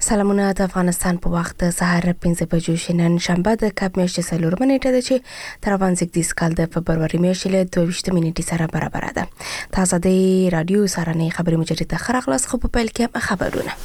سلامونه د افغانستان په وخت د سهار 5 بجو شنن شنبه د کب میاشتې څلورمه نیټه ده چې تر روان زیږدیز کال د فبروري میاشتې له 22 نیټې سره برابر ده. تاسو د رادیو سارنې خبري مجری ته خبرغلاس خو په پیل کې خبرونه.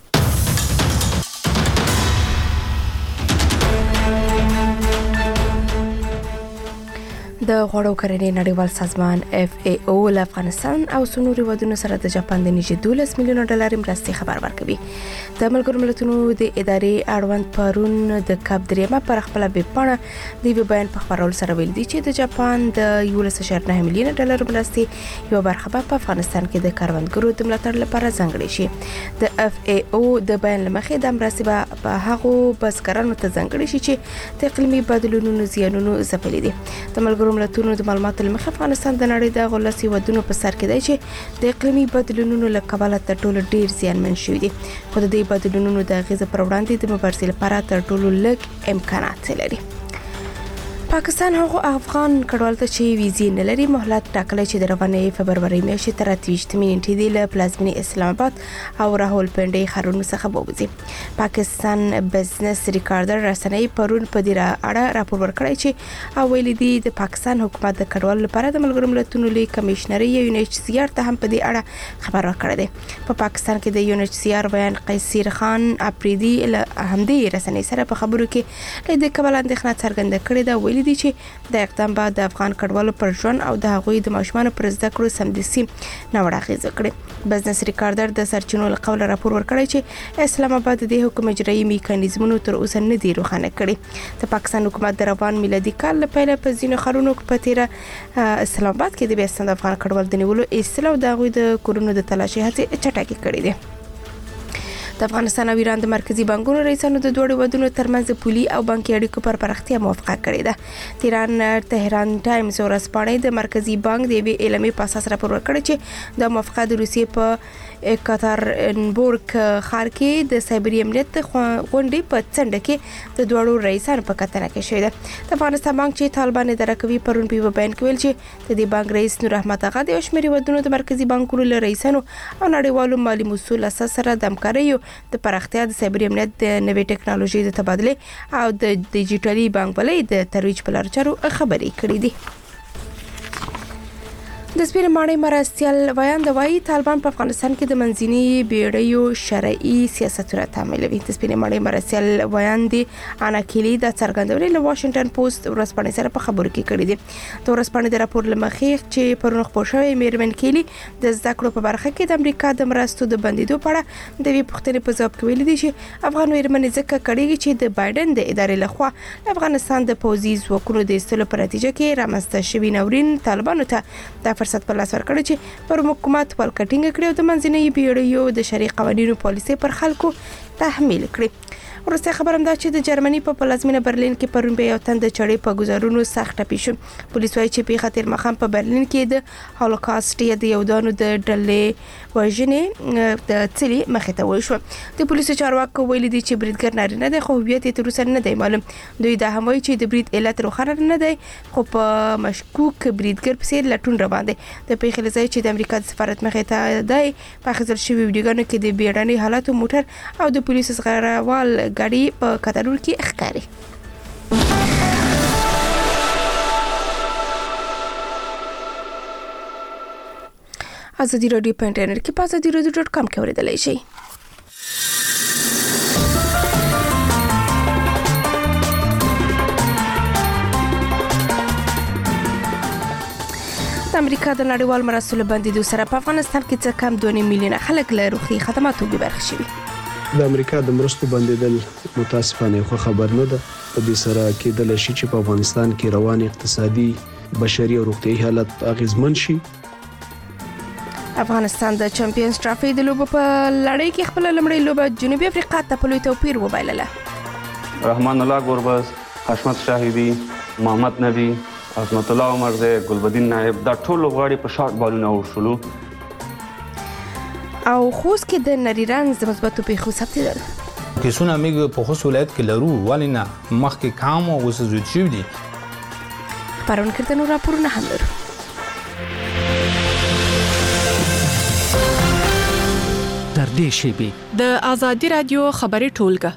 د غوړو کرنې نړیوال سازمان FAO له افغانستان او سنوري ودونو سره د جاپان د نږدې 12 میلیون ډالر مرستې خبر ورکوي. د ملګرو ملتونو د ادارې اړوند پرون د کب دریمه پر خپل ویبپاڼه د ویب بیان په خبرولو سره ویل دي چې د جاپان د 11.9 میلیون ډالر مرستې یو برخه په افغانستان کې د کاروانګرو د ملاتړ لپاره ځانګړې شي. د FAO د بیان لمخې د مرستې په هغو بزګرانو ته ځانګړې شي چې د اقلیمي بدلونونو زیانونو ځپلي دي. د ملګرو ملتونو د معلوماتو لمخې افغانستان د نړۍ د غولسي ودونو په سر کې دی چې د اقلیمي بدلونونو له کبله تر ټولو ډیر زیانمن شوی دي. خو د دې بدلونونو د اغیزې پر وړاندې د مبارزې لپاره تر ټولو لږ امکانات لري. پاکستان هغه افغان کډوالو ته چې ویزې نه لري مهلت ټاکلی چې د روانې فبروري میاشتې تر 28 نیټې دی له پلازمینې اسلام آباد او راولپنډي ښارونو څخه ووځي. پاکستان بزنس ریکارډر رسنۍ پرون په دې اړه راپور ورکړی چې ویلي دي د پاکستان حکومت د کډوالو لپاره د ملګرو ملتونو لوی کمشنري UNHCR ته هم په دې اړه خبر ورکړی دی. په پاکستان کې د UNHCR بیان قیصر خان اپریدي له همدې رسنۍ سره په خبرو کې له دې کبل اندېښنه څرګنده کړې ده. ویلي دي چې د اقدام بعد د افغان کډوالو پر ژوند او د هغوی د ماشومان پر زده کړو سمدستي نوړه اغیزه کړې. بزنس ریکارډر د سرچینو له قوله راپور ورکړی چې اسلام آباد د حکومت اجرایي میکانیزمونو تر اوسه نه دی روښانه کړی. د پاکستان حکومت د روان میلادي کال لپاره په ځینو ښارونو په تیر اسلام آباد کې د بیاستند افغان کډوالو د نیولو اصلاح او د هغوی د کورونو د تلاشي هڅې چټکې کړې دي. د افغانستان او ایران د مرکزی بانکونو رئیسانو د دوړو ودونو ترمنځ پولي او بانکي اړیکو پر پراختیا موافقه کړې ده. ایران تهران ټایمز ورځپاڼې د مرکزی بانک د وی اعلامیې په اساس راپور ورکړی چې د موافقه د روسیې په کاترینبورګ ښار کې د سایبری امنیت غونډې په څنډه کې د دوړو رئیسانو په کتنه کې شوې ده. د افغانستان بانک چې طالبان اداره کوي پرون په بیان کې ویل چې د دې بانک رئیس نور احمد اغا د شمیري ودونو د مرکزی بانکونو له رئیسانو او نړیوالو مالی مسؤل اساس سره د همکارۍ د پراختیا د سایبری امنیت د نوې ټکنالوژي د تبادله او د ډیجیټلي بانک بلې د ترویج په لار چارو خبرې کړې دي. د سپین ماڼۍ مرستیال ویان د وایي طالبان په افغانستان کې د منځني بیړیو شرعي سیاستونه تعمیلوي. د سپین ماڼۍ مرستیال ویان دی انا کلی د څرګندونې له واشنگټن پوسټ ورځپاڼې سره په خبرو کې کړې دي. د ورځپاڼې د راپور لمخې چې پرون خپور شوی میرمن کلی د زده کړو په برخه کې د امریکا د مرستو د بندیدو په اړه د وی پوښتنې په ځواب کې ویل دي چې افغان میرمن ځکه کړي چې د بایدن د ادارې لخوا افغانستان د پوځي ځواکونو د استلو په نتیجه کې رامنځته شوی ناورین طالبانو ته د فرصت په لاس ورکړی چې پر حکومت ولکټینګ کړي او د منځنۍ بیړیو د شرعي قوانینو پالیسي پر خلکو تحمیل کړي. ورسته خبرم ده چې د جرمني په پلازمینه برلین کې پرون به یو تن د چړې په گزارونو سخت ټپي شو. پولیس وايي چې په خاطر مخام په برلین کې د هولوکاست یا د یودانو د ډلې وژنې د چلی مخې ته وشو. د پولیسو چارواکو ویلي دي چې بریدګر نارینه دی خو هویت یې تر اوسه نه دی معلوم. دوی دا هم وایي چې د برید علت روښانه نه دی خو په مشکوک بریدګر پسې لټون روان دی. د پیښې لځای چې د امریکا د سفارت مخې ته دی په خزل شوی ویډیوګانو کې د بیړني حالاتو موټر او د پولیسو زغروال ګاډي په کتارول کې ښکاري. ازادي راډیو په انټرنیټ کې په azadiaradio.com کې اوریدلای شئ. د امریکا د نړیوال مرستو له بندیدو سره په افغانستان کې څه کم 2 میلیونه خلک له روغتي خدماتو بې برخې شوي. د امریکا د مرستو بندیدل متاسفانه خو خبر نه ده. په دې سره کېدل شي چې په افغانستان کې روان اقتصادي بشري او روغتي حالت اغیزمن شي. افغانستان د چمپیونز ټرافي د لوبو په لړۍ کې خپل لمړی لوبه جنوبي افریقا ته په لوی توپیر وبایلله. رحمان الله ګوربز، حشمت شاهدي، محمد نبی، عظمت الله عمرزی، ګلبدین نائب دا ټول لوبغاړي په شارټ بالونه ورشلو. او خوست کې د نریرنګ د مثبتو پیښو ثبتېدل. کیسونه موږ په خوست ولایت کې لرو ولې نه مخکې کام او اوس زیات شوي دي. خبرونه کړه نو راپورونه هم لرو. در نږدې شي. د آزادي رادیو خبري ټولګه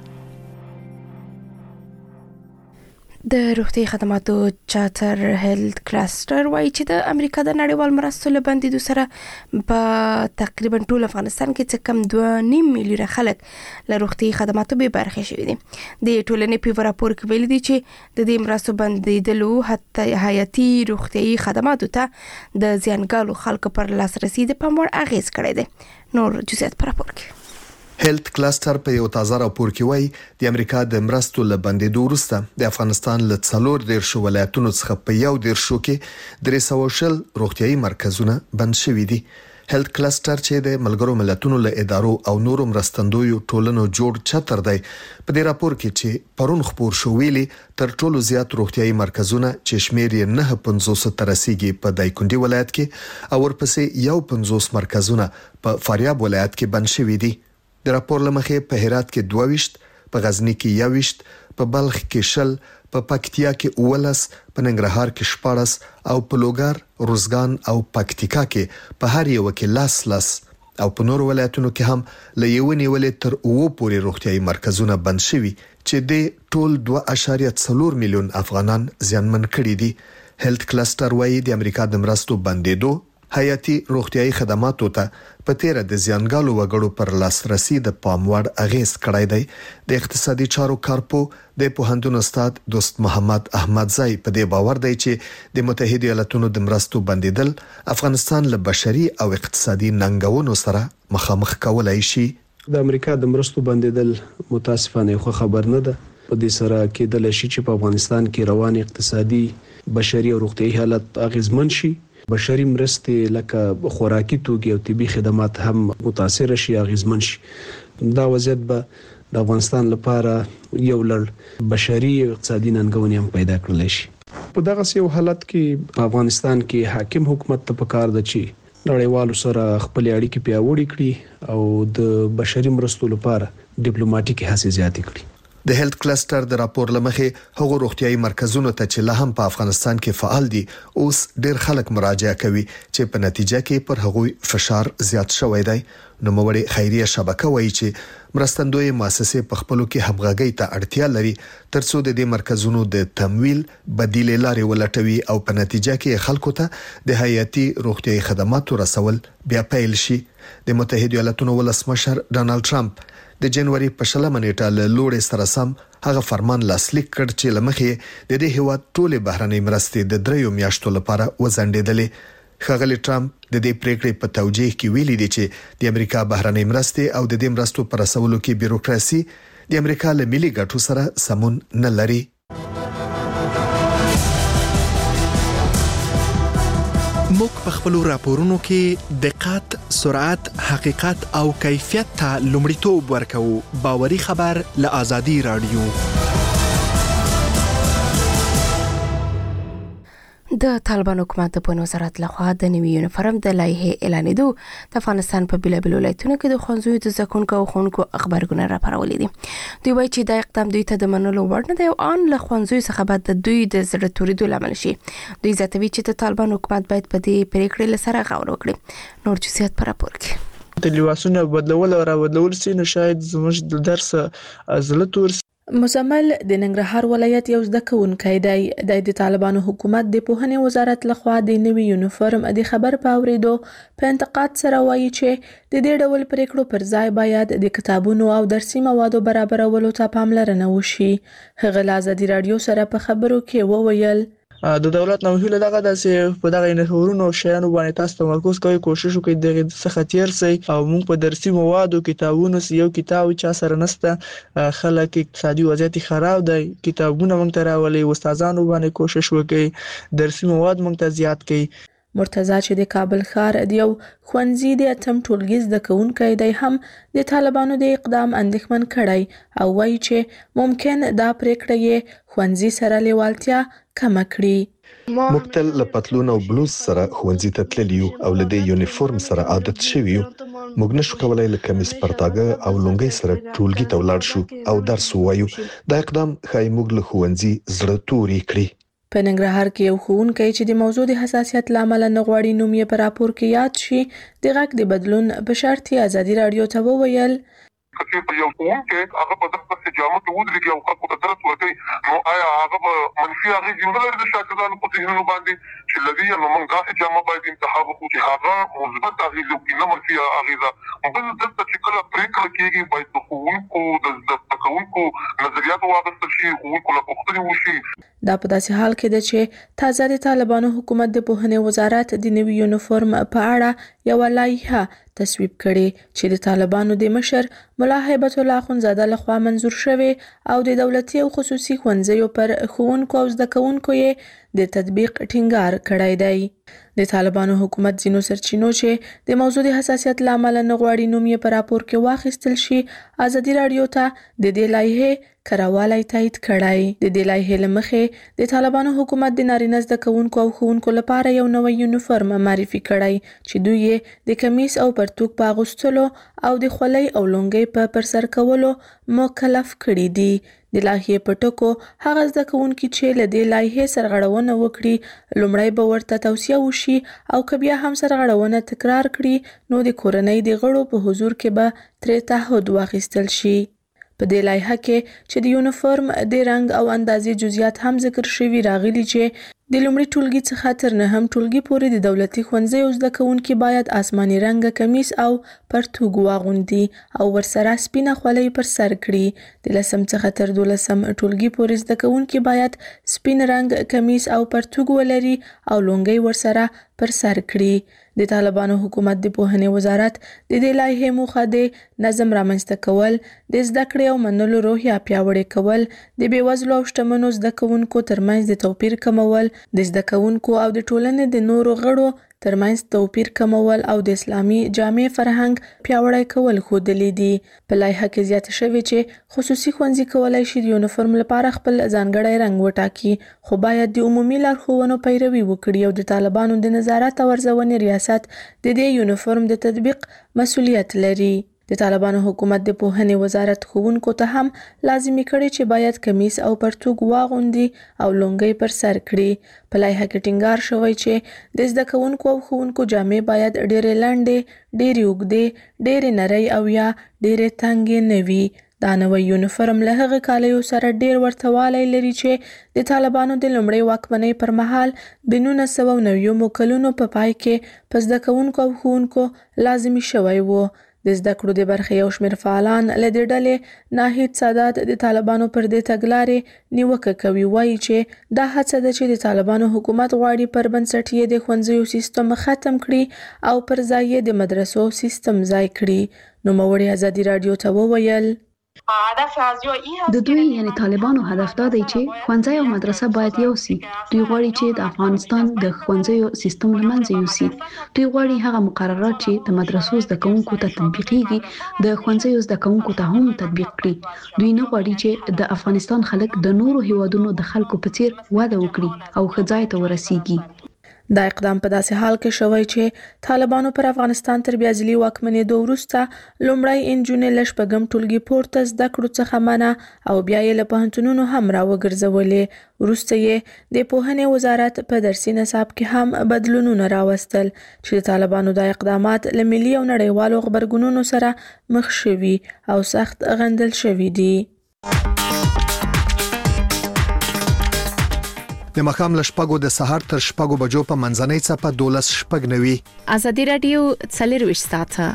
د روغتي خدماتو چارټر هیلث کلستر وایي چې د امریکا د نړیوال مرستو له بندیدو سره په تقریبا ټول افغانستان کې څه کم 2.5 میلیونه خلک له روغتي خدماتو به برخه شوي دي. د ټولنې په راپور کې ویل دي چې د دې مرستو بندیدلو حتی حیاتي روغتي خدماتو ته د زیانګالو خلکو پر لاسرسي د پام وړ اغیز کړی دی. نور جزئیات پر راپور کې هیلث کلستر په یو تازه راپور کې وایي د امریکا د مرستو له بندیدو وروسته د افغانستان له 14 ولایتونو څخه په یو 10 کې 300 روغتيایي مرکزونه بند شوي دي. هیلث کلستر چې د ملګرو ملتونو له ادارو او نورو مرستندویو ټولنو جوړ چتر دی په دې راپور کې چې پرون خبر شو ویلي تر ټولو زیات روغتيایي مرکزونه چې شمیر یې 950 تر رسیدي په دایکنډي ولایت کې او ورپسې 50 مرکزونه په فاریاب ولایت کې بند شوي دي. د راپور لمخې په هرات کې 22 په غزنی کې 21 په بلخ کې 10 په پکتیا کې 19 په ننګرهار کې 14 او په لوګر روزګان او پکتیکا کې په هر یو کې 10 او په نور ولایتونو کې هم له یو نیولې تر 9 پورې روغتيایي مرکزونه بند شوي چې د ټول 2.4 میلیون افغانان زیانمن کړي دي. هیلث کلستر وایي د امریکا د مرستو بندیدو حیاتي روغتيایي خدماتو ته په تیر د زیانګالو وګړو پر لاسرسي د پام وړ اغیز کړی دی. د اقتصادي چارو کارپو د پوهنتون استاد دوست محمد احمدزی په دې باور دی چې د متحده ایالاتونو د مرستو بندیدل افغانستان له بشري او اقتصادي ننګونو سره مخامخ کولای شي. د امریکا د مرستو بندیدل متاسفانه خو خبر نه ده. په دې سره کېدل شي چې په افغانستان کې روان اقتصادي بشري او روغتيایي حالت اغیزمن شي. بشري مرستې لکه خوراکي توکي او طبي خدمات هم متاثر شي اغیزمن شي. دا وضعیت به د افغانستان لپاره یو لړ بشري او اقتصادي ننګونې هم پیدا کړل شي. په دغه یو حالت کې په افغانستان کې حاکم حکومت ته پکار ده چې نړیوالو سره خپل اړیکې پیاوړې کړي او د بشري مرستو لپاره ډیپلوماټیکي هڅې زیاتې کړي. د هیلث کلستر د راپور لمخې هغو روغتيایي مرکزونو ته چې لا هم په افغانستان کې فعال دي اوس ډېر خلک مراجعه کوي چې په نتیجه کې پر هغوی فشار زیات شوی دی. نوموړی خیریه شبکه وایي چې مرستندوی مؤسسې په خپلو کې همغږي ته اړتیا لري ترڅو د دې مرکزونو د تمویل بدیل لارې ولټوي او په نتیجه کې خلکو ته د حیاتي روغتيایي خدماتو رسول بیا پیل شي. د متحده ایالاتونو ولسمشر ډانلډ ټرمپ د جنوري په 20 نیټه له لوړې سره سم هغه فرمان لاسلیک کړ چې لمخې د دې هیواد ټولې بهرنۍ مرستې د 3 میاشتو لپاره وځنډېدلې. ښاغلی ټرمپ د دې پریکړې په توجیه کې ویلي دي چې د امریکا بهرنۍ مرستې او د دې مرستو پر رسولو کې بیروکراسي د امریکا له ملي ګټو سره سمون نه لري. موږ په خپل راپورونو کې دقت، سرعت، حقیقت او کیفیت ته لومړیتوب ورکوو. باوري خبر له آزادي رادیو. د طالبان حکومت د پوهنې وزارت لخوا د نوي یونیفورم د لایحې اعلانېدو د افغانستان په بیلابیلو ولایتونو کې د ښوونځیو د زده کوونکو او ښوونکو خبرګونونه راپارولي دي. دوی وایي چې دا اقدام دوی ته د منلو وړ نه دی او ان له ښوونځیو څخه بعد د دوی د زړه تورېدو لامل شي. دوی زیاتوي چې د طالبان حکومت باید په دې پریکړې له سره غور وکړي. نور جزئیات پر راپور کې د لباسونو بدلول او راوړل سي نو شاید زموږ د درس زړه تور. مزمل د ننګرهار ولایت یو زده کوونکی دی. د طالبانو حکومت د پوهنې وزارت لخوا د نوي یونیفورم د خبر په اوریدو په انتقاد سره وایي چې د دې ډول پریکړو پر ځای باید د کتابونو او درسي موادو برابرولو ته پاملرنه وشي. هغه له آزادي رادیو سره په خبرو کې وویل د دولت نو هیله دغه داسې په دغه یونیفورمونو شیانو باندې تاسو تمرکز کوئ، کوشش وکړئ دغه څخه تیر سي او موږ په درسي موادو کتابونو یو کتاب چا سره نسته، خلک اقتصادي وضعیت خراب دی، کتابونه موږ ته راولي، استادانو باندې کوشش وکړئ درسي مواد موږ ته زیات کړئ. مرتضی چې د کابل ښار د یو ښوونځي د اتم ټولګي زده کوونکی دی هم د طالبانو د اقدام اندېښمن کړی او وایي چې ممکن دا پریکړه یې ښوونځي سره لیوالتیا کمه کړي. موږ تل له پتلون او بلوز سره ښوونځي ته تللی یو او له دې یونیفورم سره عادت شوي یو. موږ نشو کولای له کمیس پرتاګه او لونګۍ سره ټولګي ته ولاړ شو او درس ووایو. دا اقدام ښایي موږ له ښوونځي زړه توري کړي. په ننګرهار کې یو ښوونکی چې د موضوع د حساسیت لامل نه غواړي نوم یې په راپور کې یاد شي د غږ د بدلون په شرط ازادي رادیو ته وویل چې په یو ښوونکی هغه په دغه استجامه کې ودرېږي او خلکو ته درس ورکوي نو آیا هغه به منفي اغېزې نه لري د شاګردانو په ذهنونو باندې چې لدی نو موږ داسې جامه باید انتخاب وکړو چې هغه مثبت اغېزې وکړي نه منفي اغېزه بل دلته چې کله پرېکړه کېږي باید د ښوونکو د زده کوونکو نظریات واخیستل شي ښوونکو له پوښتنې وشي. دا په داسې حال کې ده چې تازه د طالبانو حکومت د پوهنې وزارت د نوي یونیفورم په اړه یو لایحه تصویب کړي چې د طالبانو د مشر ملا هیبت الله اخونزاده لخوا منظور شوی او د دولتي او خصوصي ښوونځیو پر ښوونکو او زده کوونکو یې د تطبیق ټینګار کړی دی. د طالبانو حکومت ځینو سرچینو چې د موضوع د حساسیت لامل نه غواړي نوم یې په راپور کې واخیستل شي ازادي رادیو ته د دې لایحې کراوالی تایید کړی. د دې لایحې له مخې د طالبانو حکومت د نارینه زده کوونکو او ښوونکو لپاره یو نوی یونیفورم معرفي کړی چې دوی یې د کمیس او پرتوګ په اغوستلو او د خولۍ او لونګۍ په پرسر کولو مکلف کړي دي. د لایحې په ټکو هغه زده کوونکي چې له دې لایحې سرغړونه وکړي لومړی به ورته توصیه وشي او که بیا هم سرغړونه تکرار کړي نو د کورنۍ د غړو په حضور کې به ترې تعهد واخیستل شي. په دې لایحه کې چې د یونیفورم د رنګ او اندازې جزئیات هم ذکر شوي راغلي چې د لومړي ټولګي څخه تر نهم ټولګي پورې د دولتي ښوونځیو زده کوونکي باید آسماني رنګه کمیس او پرتوګ واغوندي او ورسره سپینه خولۍ پر سر کړي. د لسم څخه تر 12 ټولګي پورې زده کوونکي باید سپین رنګ کمیس او پرتوګ ولري او لونګۍ ورسره پر سر کړي. د طالبانو حکومت د پوهنې وزارت د دې لایحې موخه د نظم رامنځته کول، د زده کړې او منلو روحیه پیاوړې کول، د بېوزلو او شتمنو زده کوونکو ترمنځ د توپیر کمول، د زده کوونکو او د ټولنې د نورو غړو ترمنځ توپیر کمول او د اسلامي جامع فرهنګ پیاوړی کول ښودلي دي. په لایحه کې زیاته شوې چې خصوصي ښوونځي کولی شي د یونیفورم لپاره خپل ځانګړی رنګ وټاکي خو باید د عمومي لارښوونو پیروي وکړي او د طالبانو د نظارت او ارزونې ریاست د دې یونیفورم د تطبیق مسؤلیت لري. د طالبانو حکومت د پوهنې وزارت ښوونکو ته هم لازمي کړي چې باید کمیس او پرتوګ واغوندي او لونګۍ پر سر کړي. په لایحه کې ټینګار شوی چې د زده کوونکو او ښوونکو جامې باید ډېرې لنډې، ډېرې اوږدې، ډېرې نرۍ او یا ډېرې تنګې نه وي. دا نوی یونیفورم له هغه کالیو سره ډېر ورته والی لري چې د طالبانو د لومړۍ واکمنۍ پر مهال د 1990 کلونو په پای کې په زده کوونکو او ښوونکو لازمي شوی و. د زده کړو د برخې یو شمېر فعالان له دې ډلې ناهید سادات د طالبانو پر دې تګلارې نیوکه کوي. وایي چې دا هڅه ده چې د طالبانو حکومت غواړي پر بنسټ یې د ښوونځیو سیستم ختم کړي او پر ځای یې د مدرسو سیستم ځای کړي. نوموړي ازادي رادیو ته وویل د دوی یعنی طالبانو هدف دا دی چې ښوونځی او مدرسه باید یو سي. دوی غواړي چې د افغانستان د ښوونځیو سیستم له منځه یوسي. دوی غواړي هغه مقررات چې د مدرسو زده کوونکو ته تطبیقیږي د ښوونځیو زده کوونکو ته هم تطبیق کړي. دوی نه غواړي چې د افغانستان خلک د نورو هیوادونو د خلکو په څیر وده وکړي او ښه ځای ته ورسیږي. دا اقدام په داسې حال کې شوی چې طالبانو پر افغانستان تر بیا ځلي واکمنېدو وروسته لومړی انجونې له شپږم ټولګي پورته زده کړو څخه منع او بیا یې له پوهنتونونو هم راوګرځولې. وروسته یې د پوهنې وزارت په درسي نصاب کې هم بدلونونه راوستل چې د طالبانو دا اقدامات له ملي او نړیوالو غبرګونونو سره مخ شوي او سخت غندل شوي دي. د ماښام له شپږو د سهار تر شپږو بجو په منځنۍ څپه 12:09 ازادي رادیو 24 ساعته.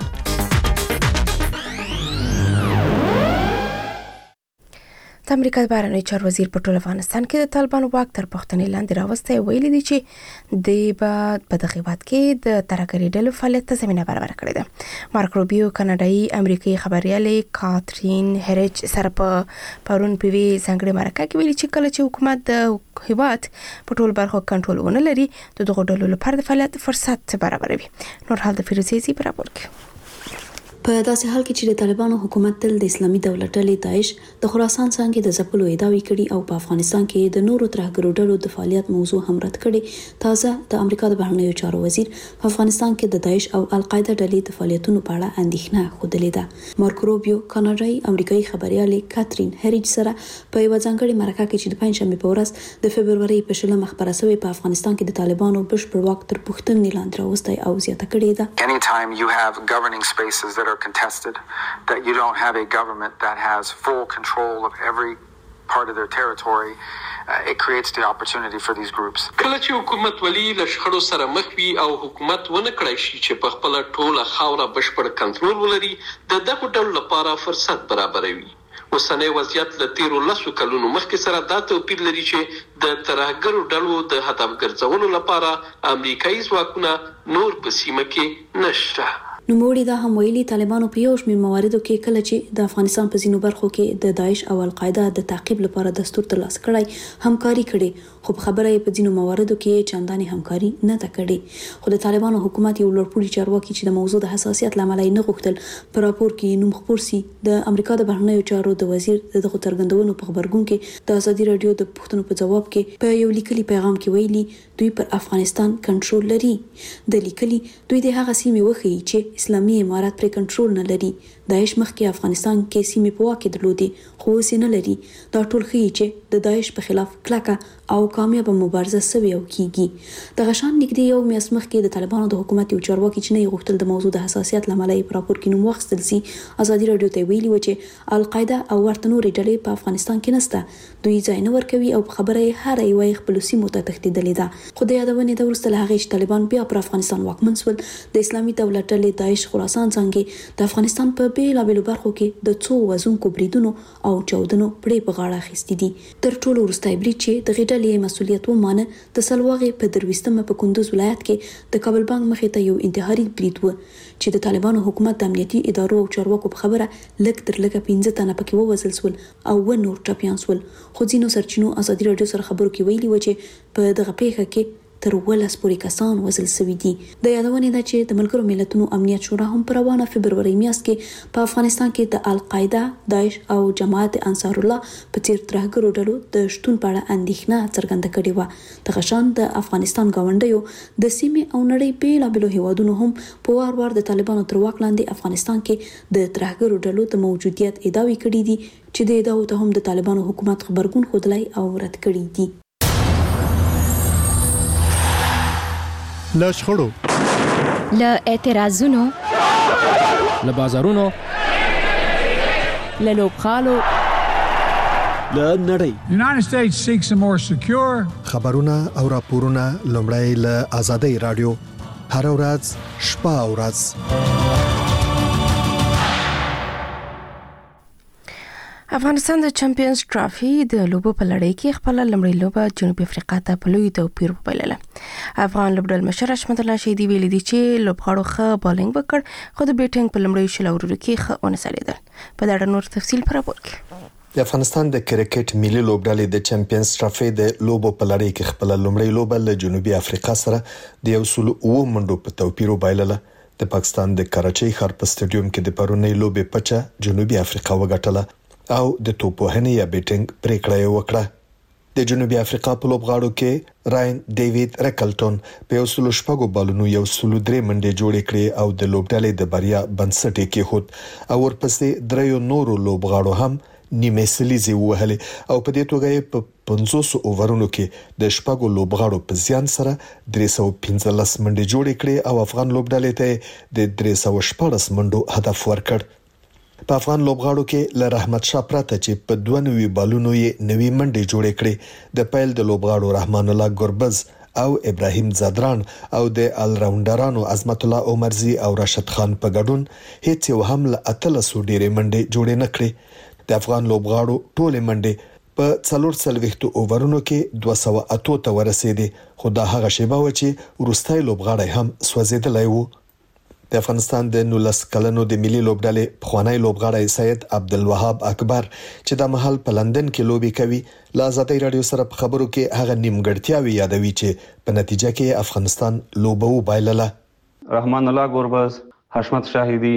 د امریکا بهرنی چارو وزیر په ټول افغانستان کې د طالبانو واک تر پښتنې لاندې راوستی ویلي دی چې د په دغه هیواد کې د ترهګرۍ ډلو فعالیت ته زمینه برابر کړې ده. مارک روبیو کاناډایي امریکایي خبريالې کاترین هریچ سره په پرون په وی څنګه مرکه کې ویلي چې کله چې حکومت د هیواد په ټول برخو کنټرول ونه لري د دغه ډلو لپاره د فعالیت فرصت برابروي. نور حال د فیروزي پر راپور کې په داسې حال کې چې د طالبانو حکومت تل د اسلامي دولت ډلې داعش د خراسان څنګه د ځپلو ادعاوې کړي او په افغانستان کې د نورو ترهګرو ډلو د فعالیت موضوع هم رد کړي، تازه د امریکا د بهرنیو چارو وزیر په افغانستان کې د داعش او القاعده ډلې د فعالیتونو په اړه اندېښنه خوده ده. مارکو روبیو کاناډایي امریکایي خبريالې کاترین هریج سره په یو ځانګړي مرکه کې چې د پنځشنبه په ورځ د فبروري په 20 خبره شوې په افغانستان کې د طالبانو بشپړ واک تر پوښتنې لاندې راوستي او زیاته کړې ده. Anytime you have governing spaces that are contested, that you don't have a government that has full control of every part of their territory, it creates the opportunity for these groups. کله چې حکومت ولی له شخړو سره مخ وي او حکومت ونه کړی شي چې په خپل ټوله خاوره بشپړ کنټرول ولري، د دغه ډول لپاره فرصت برابروي. اوسنی وضعیت له تیرو 10 کلونو مخکې سره دا توپیر لري چې د ترهګرو ډلو د هدف ګرځولو لپاره امریکایي ځواکونه نور په سیمه کې نشته. نوموړي دا هم ویلي طالبانو په یو شمېر مواردو کې کله چې د افغانستان په ځینو برخو کې د داعش او القاعده د تعقیب لپاره دستور ترلاسه کړی همکاري کړي، خو په خبره یې په ځینو مواردو کې چندانې همکاري نه ده کړې. خو د طالبانو حکومت یو لوړپوړي چارواکي چې د موضوع د حساسیت لامل یې نه غوښتل په راپور کې نوم خپور سي، د امریکا د بهرنیو چارو د وزیر دغه څرګندونو په خبرګون کې د ازادي رادیو د پوښتنو په جواب کې په یو لیکلي پیغام کې ویلي دوی پر افغانستان کنټرول لري. د لیکلي دوی د هغه سیمې وښیي چې اسلامي امارات پر کنټرول نه لري. داعش مخکې افغانستان کې سیمې په واک کې درلودې خو اوس نه لري. دا ټول ښیي چې د داعش په خلاف کلکه او کامیابه مبارزه سوي او کیږي. دغه شان نږدې یو میاشت مخکې د طالبانو د حکومت یو چارواکي چې نه غوښتل د موضوع د حساسیت لامل یې په راپور کې نوم واخیستل سي، ازادي رادیو ته ویلي و چې القاعده او ورته نورې ډلې په افغانستان کې نشته، دوی ځای نه ورکوي او په خبره یې هر یو خپل سیمو ته تښتېدلې ده. خو د یادونې د وروسته له هغې چې طالبان بیا پر افغانستان واکمن شول، د اسلامي دولت ډلې داعش خراسان څنګه د افغانستان په بیلابېلو برخو کې د څو وزونکو بریدونو او چاودنو پړې په غاړه اخیستې دي. تر ټولو وروستی برید چې د غې ډلې مسؤلیت ومانه د سلواغې په 23 په کندوز ولایت کې د کابل بانک مخې ته یو انتحاري برید و چې د طالبانو حکومت د امنیتي ادارو او چارواکو په خبره لږ تر لږه 15 تنه پکې ووژل شول او نور ټپیان شول. خو ځینو سرچینو ازادي رادیو سره خبرو کې ویلي و چې په دغه پیښه کې تر 12 پورې کسان وژل شوي دي. د یادونې ده چې د ملګرو ملتونو امنیت شورا هم په روانه فبروري میاشت کې په افغانستان کې د القاعده، داعش او جماعت انصار الله په څیر ترهګرو ډلو د شتون په اړه اندېښنه څرګنده کړې و. دغه شان د افغانستان ګاونډیو د سیمې او نړۍ بیلابېلو هیوادونو هم په وار وار د طالبانو تر واک لاندې افغانستان کې د ترهګرو ډلو د موجودیت ادعاوې کړې دي چې د ادعاو ته هم د طالبانو حکومت خبرګون ښودلی او رد کړي دي. له شخړو، له اعتراضونو، له بازارونو، له لوبغالو، له نړۍ United States seeks a more secure خبرونه او راپورونه لومړی له آزادۍ رادیو هر ورځ شپه او ورځ. افغانستان د چمپیونز ټرافي د لوبو په لړۍ کې خپل لومړی لوبه جنوبي افریقا ته په لوی توپیر وبایلله. افغان لوبډل مشر حشمت الله شهیدي ویلي دی چې لوبغاړو ښه بالینګ وکړ خو د بیټینګ په لومړی شل اورونو کې ښه ونه سړېدل. په دا ډول نور تفصیل پر راپور کې د افغانستان د کرکټ ملي لوبډلې د چمپیونز ټرافي د لوبو په لړۍ کې خپل لومړی لوبه له جنوبي افریقا سره د 109 منډو په توپیر وبایلله. د پاکستان د کراچۍ ښار په سټډیوم کې د پرونی لوبې پچه جنوبي افریقا وګټله او د توپوهنې یا بیټینګ پریکړه یې وکړه. د جنوبي افریقا په لوبغاړو کې راین ډیوید رکلټون په 106 بالونو 103 منډې جوړې کړې او د لوبډلې د بریا بنسټ یې کېښود او ورپسې دریو نورو لوبغاړو هم نیمه سلیزي وهلې او په دې توګه په 500 اوورونو کې د شپږو لوبغاړو په زیان سره 315 منډې جوړې کړې او افغان لوبډلې ته د 314 منډو هدف ورکړ. په افغان لوبغاړو کې ل رحمت شاه پراته چې په 92 بالونو یې 90 منډې جوړې کړې. د پیل د لوبغاړو رحمان الله ګربز او ابراهیم زادران او د ال راونډرانو عظمت الله عمرزي او راشد خان په ګډون هیڅ یو هم ل 1300 ډېرې منډې جوړې نه کړې. د افغان لوبغاړو ټولې منډې په 440 اوورونو کې 208 ته ورسېدې خو دا هغه شیبه و چې وروستۍ لوبغاړی هم سوځېدلی و. د افغانستان د 19 کلنو د ملي لوبډلې پخوانی لوبغاړی سید عبدالوهاب اکبر چې د محل په لندن کې لوبي کوي له آزادۍ رادیو سره په خبرو کې هغه نیمګړتیاوې یادوي چې په نتیجه کې افغانستان لوبه وبایلله. رحمان الله ګربز، حشمت شاهدی،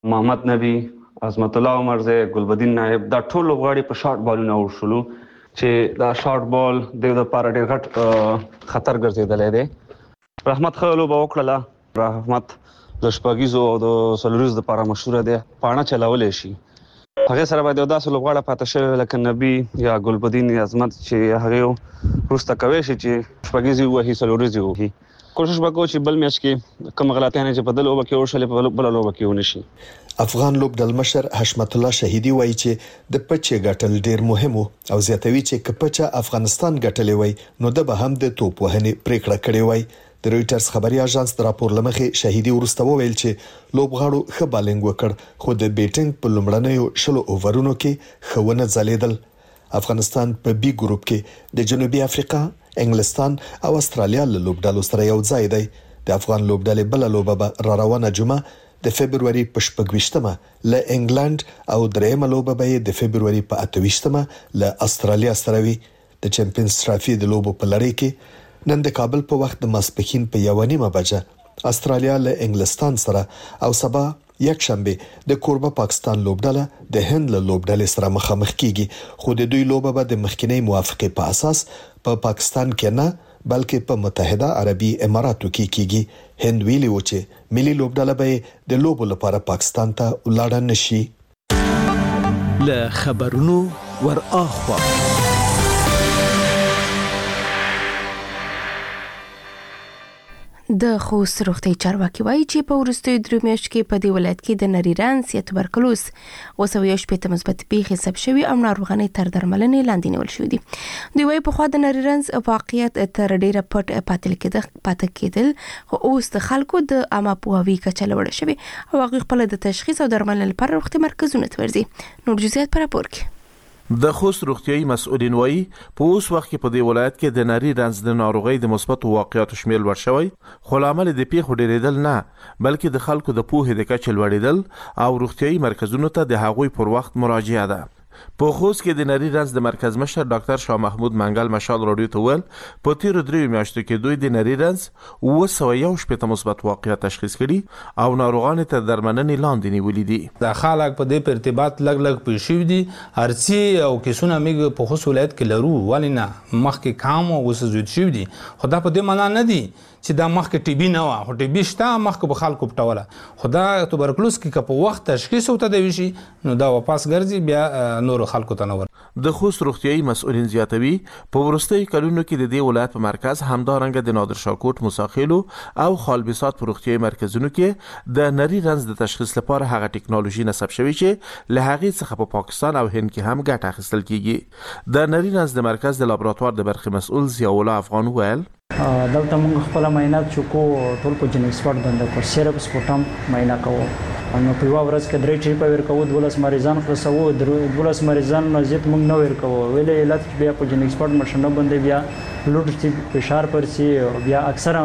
محمد نبی، عظمت الله عمرزی، ګلبدین نایب دا ټول لوبغاړي په شارټ بالونه ورشلو چې دا شارټ بال د لپاره ډېر غټ خطر ګرځېدلی دی. رحمت ښه لوبه وکړله. رحمت د شپږیزو او د څلوریزو دپاره مشهوره دی، پاڼه چلولی شي. هغې سره باید یو داسې لوبغاړی پاته شوی لکه نبي یا ګلبدین یا عظمت چې هغې وروسته کوی شي چې شپږیزې ووهي، څلوریزې ووهي. کوشش وکړو چې بل میچ کې کوم غلطیانې چې په دې لوبه کې وشلې په بله لوبه کې ونه شي. افغان لوبډل مشر حشمت الله شهیدي وایي چې د پچې ګټل ډیر مهم او زیاتوي چې کپچا افغانستان ګټلې وای نو د به هم د توپ وهنې پریکړه کړې وای. د رويټرز خبري اژانس د راپور لمخې شهیدي ورسته وویل چې لوبغاړو ښه بالنګ وکړ خو د بیټینګ په لومړنیو 10 اوورونو کې خونه ځلیدل. افغانستان په بي ګروپ کې د جنوبي افریقا، انګلستان او استرالیا له لوبډالو سره یو ځای دی. د افغان لوبډلې بل لوبه به روانه جمعه د فبرवरी په 28مه له انګلند او درېمه لوبه به د فبرवरी په 28مه له استرالیا سره وي. د چمپیونز ټرافي د لوبو په لړۍ کې نن د کابل په وخت د ماسپښین په 1:30 بجه استرالیا له انګلستان سره او سبا یک شنبه د کوربه پاکستان لوبډله د هند له لوبډلې سره مخامخ کیږي. خو د دوی لوبه به د مخکینی موافقه په اساس په پاکستان کې نه بلکې په متحده عربي اماراتو کې کیږي. هند ویلي و چې ملي لوبډله به د لوبو لپاره پاکستان ته ولاړ نشي. له خبرونو ور اخوا د خوست روغتي چارواکي وایي چې په وروستیو 3 میاشتو کې په دې ولایت کې د نری رنځ یا توبرکلوز وسوي مثبت پیښې ثبت شوي او ناروغانې تر درملنې لاندې نیول شوې دي. دوی وایي په خوا د نری رنځ واقعیت تر ډیره پاتې کېدل خو اوس د خلکو د عامه پوهاوي کچه لوړه شوې او هغوی خپل د تشخیص او درملنې لپاره روغتي مرکزونه ته ورځي. نور جزئیات په راپور کې. د خوست روغتيایي مسؤلین وایي په اوس وخت کې په دې ولایت کې د نری رنځ د ناروغۍ د مثبت واقعیاتو شمیل ورشوي خو لامل د پیښو ډیریدل نه بلکې د خلکو د پوهې د کچې لوړیدل او روغتيایي مرکزونو ته د هغوی پر وخت مراجعه ده. په خوست کې د نری رنځ د مرکز مشر ډاکټر شاه محمود منګل مشال راډیو ته ویل په تیرو 3 میاشتو کې دوی د نری رنځ 211 مثبت واقعیت تشخیص کړي او ناروغان ته درملنې لاندې نیولې دي. د خلک په دې په ارتباط لګ پېښې دي ارسي او کیسونه موږ په خوست ولایت کې لرو ولینا مخکې کام او وسوځید شو دي. خدا په دې معنا نه دي چې دا مخکې ټي بي نه و خو ټي بي شته مخکې په خلکو پټوله خدا توبرکلوز کې په وخت تشخیص او تداوی شي نو دا واپس ګرځي بیا نور خلکو ته نور. د خوست روغتيایي مسؤلین زیاتوي په ورستۍ کلونو کې د دې ولایت په مرکز همدارنګه د نادر شاه کوټ موساخیلو او خالبسات په روغتيایي مرکزونو کې د نری رنځ د تشخیص لپاره هغه ټکنالوژي نصب شوی چې له هغه څخه په پاکستان او هند کې هم ګټه اخیستل کیږي. د نری رنځ د مرکز د لابراتوار د برخې مسؤل ضیاء الله افغان ویل دلته موږ خپل معاینات چوکو ټول په جن ایکسپرت باندې کو سیرپ سپوټم معاینه کوو نو په یو ورځ کې 3 ټریپ ورکوو 12 مریضان خلاصوو 12 مریضان مزید موږ نو ورکوو ویلې علت بیا په جن ایکسپرت ماشینه باندې بیا لوډ چې فشار پر سي بیا اکثره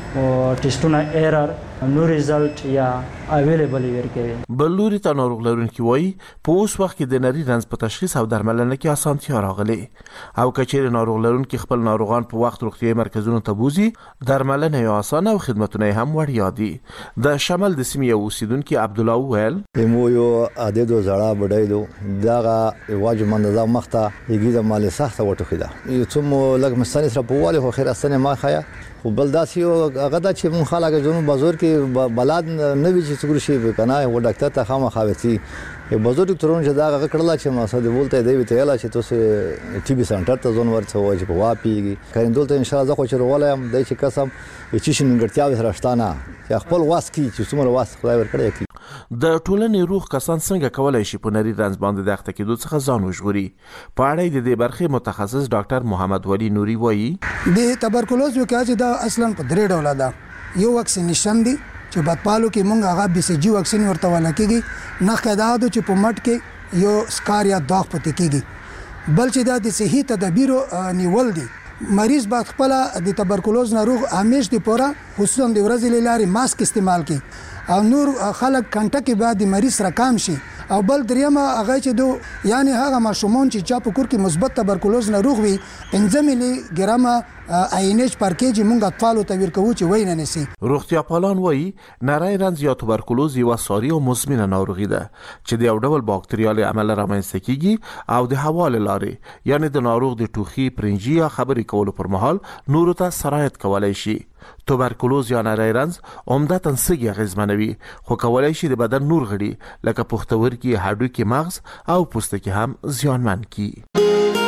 ټیسټونه ایرر نو ریزلټ یا اویلیبل ورکوي. بلوري ته ناروغ لرونکي وایي په اوس وخت کې د نری رنځ په تشخیص او درملنه کې اسانتیا راغلي او کچېر ناروغ لرونکي خپل ناروغان په وخت روغتيایي مرکزونو ته بوزي درملنه یې اسانه او خدمتونه هم وړیا دي. د شمال د سیمې اوسیدونکي عبد الله ویل مو یو عادت زړه بډایلو دا واجب منظم مخته یګیده مال سخته وټخیدا یو څوم لګ مستنی سره په واله خو خیر اسنه ما خیا خو بل داسې هغه د چې مون خلک جنوب بازار کې بلاد نه وی چې څګور شي کنه و ډاکټر ته خامخا وتی یو بازار ډاکټرون چې دا هغه کړلا چې ما ساده بولته دی وی ته لا چې تاسو ټي بي سنټر ته ځون ورته وای چې په واپیږي کین دلته ان شاء الله زه خو چې ولایم دای چې قسم چې شنګړتیا به راشتانه چې خپل واس کی چې څومره واس خدای ورکړي کی. د ټولنې روغ کسان څنګه کولای شي په نری رنځ باندې د اخته کېدو څخه ځان وژغوري؟ په اړه د دې برخې متخصص ډاکټر محمد ولی نوري وایي د توبرکلوز وکړه دا اصلا په درې ډول ده. یو واکسینیشن دی چې بدپالو کې مونږ هغه بي سي جي واکسین ورته ولا کېږي نه قاعده چې په مټ کې یو سکار یا داغ پته کېږي بل چې دا د صحي تدابیر نیول دي. مریض باید خپل د توبرکلوز ناروغ همیش دی پورا خصوصا د ورځې لاري ماسک استعمال کړي او نور خلک کنټکه بعد د مریض سره کام شي او بل دریمه هغه چې دو یعنی هغه ماشومان چې چا په کور کې مثبت توبرکلوز ناروغ وي 5 ملي ګرامه INH پرکیج موږ اطفالو ته ورکوو چې وای نه نسی. روغتیا پالان وایي نری رنځ یا توبرکلوز یو ساري او مزمنه ناروغي ده چې د یو ډول باکتریالي عمل رامنځته کیږي او د هوا له لارې یعنی د ناروغ د ټوخي پرنجي یا خبرې کولو پر مهال نورو ته سرایت کولای شي. توبرکلوز یا نری رنځ عمدتاً سږي اغېزمنوي خو کولای شي د بدن نور غړي لکه پښتورګي، هډوکي، مغز او پوستکي هم زیانمن کړي.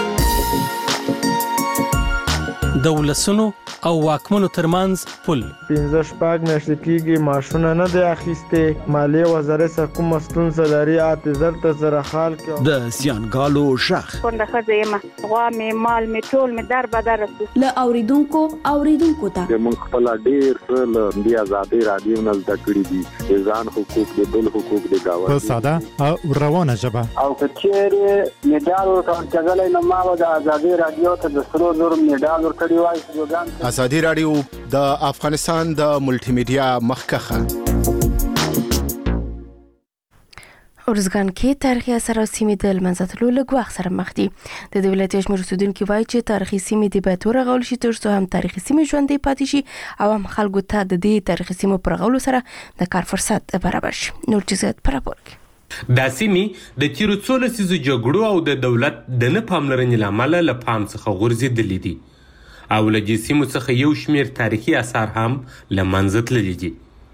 د ولسونو او واکمنو ترمنځ پل 15 میاشتې کېږي ماشونه نه دی اخیستې. مالیې وزارت څخه کومه ستونزه لري اعتذار ته سره حال کړو. د زیانګالو شخ کونډه ښځه یم، غوا مې مال مې ټول مې در بدر رسو له اوریدونکو ته موږ خپل ډیر څه د ازادي رادیو نه زده کړي دي ځان حقوق د بل حقوق د گاوه په ساده او روانه ژبه او کچېره میډال ورکړل نو ما د ازادي رادیو ته د سرو زر میډال ورکړی وای. ازادي رادیو د افغانستان د ملټي میډیا مخکخه. ارزګان کې تاریخي اثار او سیمې د لمنځه له ګواښ سره مخ دي. د دولتي شمیر اوسیدونکو وایي چې تاریخي سیمې د باید ورغول شي ترڅو هم تاریخي سیمې ژوندۍ پاتې شي او هم خلکو ته د دې تاریخي سیمو پر غولو سره د کار فرصت برابر شي. نور جزئیات پر راپور دا سیمې د تیرو څو لسیزو جګړو او د دولت د نه پاملرنې له امله له پام څخه غورځېدلې دي او له دې سیمو څخه یو شمیر تاریخي اثار هم له منځه تللي دي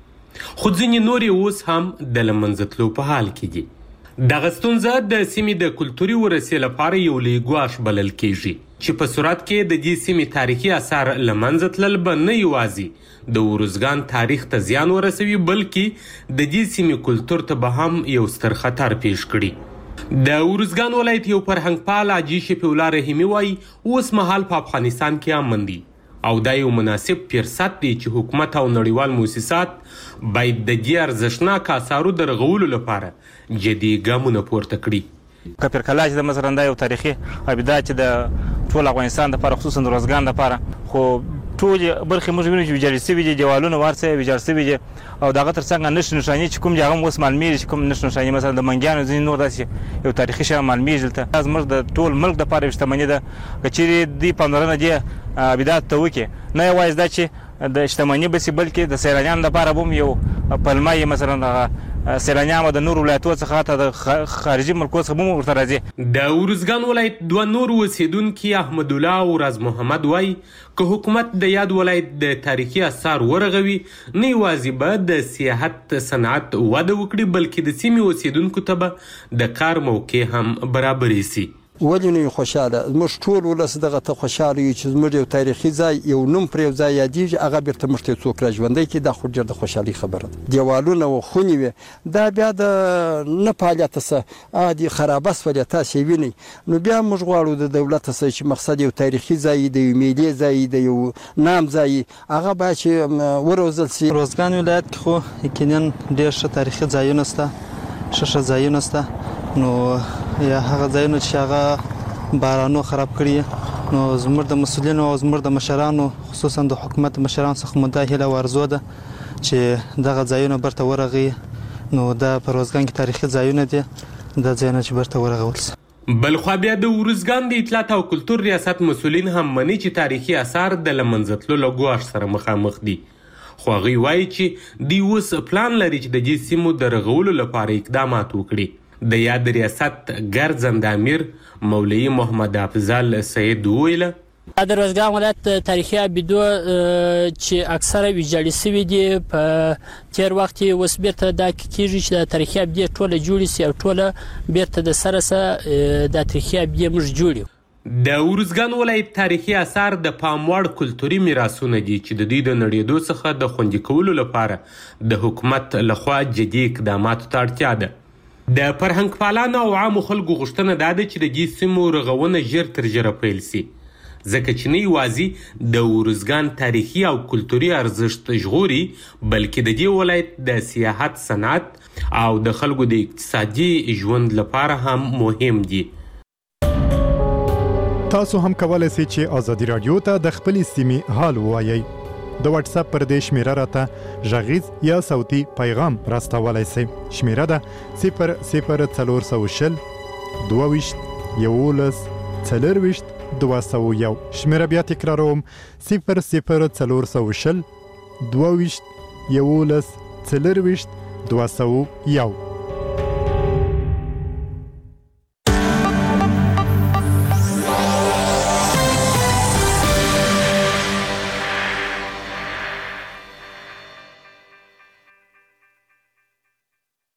خو ځینې نور اوس هم د له منځه تلو په حال کې دي. دغه ستونزه د سیمې د کلتوري ورثې لپاره یو لوی ګواښ بلل کېږي چې په صورت کې د دې سیمې تاریخي اثار له منځه تلل به نه یوازې د ارزګان تاریخ ته زیان ورسوي بلکې د دې سیمې کلتور ته به هم یو ستر خطر پیښ کړي. د ارزګان ولایت یو فرهنګ پال حاجي شفیع الله رحیمي وایي اوس مهال په افغانستان کې امن دي او دا یو مناسب فرصت دی چې حکومت او نړیوال مؤسسات باید د دې ارزښتناک اثارو د رغولو لپاره جدي ګامونه پورته کړي. کپر کلاج د مثلا دا یو تاریخي ابدا چې د ټول افغانستان لپاره خصوصا د ارزګان لپاره خو ټول برخې موږ وینو چې ویجاړ شوي دي، دیوالونه ورسره ویجاړ شوي دي او دغه ترڅنګ نښې نښانې چې کوم دي هغه اوس معلومیږي چې کوم نښې نښانې مثلا د منګیانو ځینې نور داسې یو تاریخي شی معلومیږي دلته. زموږ د ټول ملک دپاره یو شتمني ده که چیرې دوی پاملرنه دې ابداتو ته وکړي نه یوازې دا چې د شتمني بسي بلکې د سیلانیانو لپاره به هم یو پلمه یې مثلا سیلانیان د نور ولایتونو څخه ته د خارجي ملکونو څخه هم ورته راځي. د ارزګان ولایت دوه نور اوسیدونکي احمد الله او راز محمد وایي که حکومت د یاد ولایت د تاریخي اثار ورغوي نه یوازې به د سیاحت صنعت وده وکړي بلکې د سیمې اوسیدونکو ته به د کار موقع هم برابرې سي. ولې نه خوشاله موږ ټول ولس دغه ته خوشاله یو چې موږ یو تاریخي ځای یو نوم پر یو ځای یادېږي هغه بیرته موږ ته څوک راژوندی کړي دا خو ډېر د خوشحالۍ خبره ده. دیوالونه و خونې وې دا بیا د نه فعالیته څه عادي خرابه سولې تاسې وینئ نو بیا موږ غواړو د دولت څخه چې مقصد یو تاریخي ځای د یو ملي ځای د یو نام ځای هغه باید چې وروزل سي. ارزګان ولایت کې خو یقینا ډېر ښه تاریخي ځایونه شته ښه ځایونه شته نو یا هغه ځایونه چې هغه بارانو خراب کړي نو زموږ د مسؤلینو او زموږ د مشرانو خصوصا د حکومت مشرانو څخه مو دا هیله ورزو ده چې دغه ځایونه برته ورغي نو دا په ارزګان کې تاریخي ځایونه دي دا ځایونه چې برته ورغول شي. بلخوا بیا د ارزګان د اطلاعات او کلتور ریاست مسؤلین هم مني چې تاریخي اثار د له منځه تللو له ګواښ سره مخامخ دي خو هغوی وایي چې دوی اوس پلان لري چې د دې سیمو د رغولو لپاره اقدامات وکړي. د یاد ریاست ګرځنده امیر مولوي محمد افضل سید وویله د ارزګان ولایت تاریخي ابدو چې اکثره ویجاړې شوي دي په تیر وخت اوس بیرته دا کېږي چې د تاریخي ابدې ټوله جوړې شي او ټوله بیرته د سره سره د تاریخي ابدې موږ جوړ یو. د ارزګان ولایت تاریخي اثار د پام وړ کلتوري میراثونه دي چې د دوی د نړېدو څخه د خوندي کولو لپاره د حکومت لخوا جدي اقداماتو ته اړتیا ده. د فرهنګ پالانو او عامو خلکو غوښتنه دا ده چې د دې سیمو رغونه ژر تر ژره پیل سي ځکه چې نه یوازې د ارزګان تاریخي او کلتوري ارزښت ژغوري بلکې د دې ولایت د سیاحت صنعت او د خلکو د اقتصادي ژوند لپاره هم مهم دي. تاسو هم کولای شئ چې ازادي رادیو ته د خپلې سیمې حال ووایئ. د واتس اپ پر دې شمیره راته غږیز یا صوتي پیغام راستولای شئ. شمیره ده 00 420 22 14 201 شمیره بیا تکراروم 00420 22 11 24 201